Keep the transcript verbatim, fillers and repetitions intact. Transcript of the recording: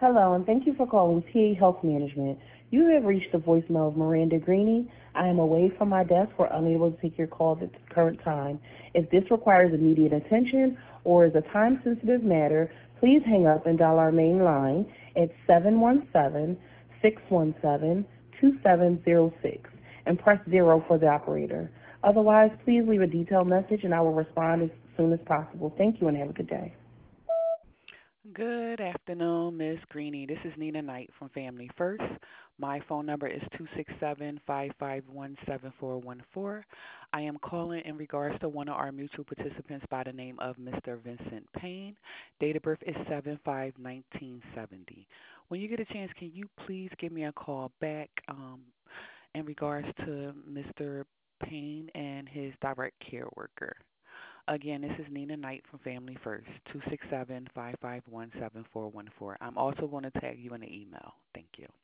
Hello, and thank you for calling T A Health Management. You have reached the voicemail of Miranda Greeny. I am away from my desk or unable to take your call at this current time. If this requires immediate attention or is a time-sensitive matter, please hang up and dial our main line at seven one seven, six one seven, two seven zero six and press zero for the operator. Otherwise, please leave a detailed message and I will respond as soon as possible. Thank you and have a good day. Good afternoon, Miss Greeny. This is Nina Knight from Family First. My phone number is two six seven, five five one, seven four one four. I am calling in regards to one of our mutual participants by the name of Mister Vincent Payne. Date of birth is seven five nineteen seventy. When you get a chance, can you please give me a call back um, in regards to Mister Payne and his direct care worker? Again, this is Nina Knight from Family First, two six seven, five five one, seven four one four. I'm also going to tag you in the email. Thank you.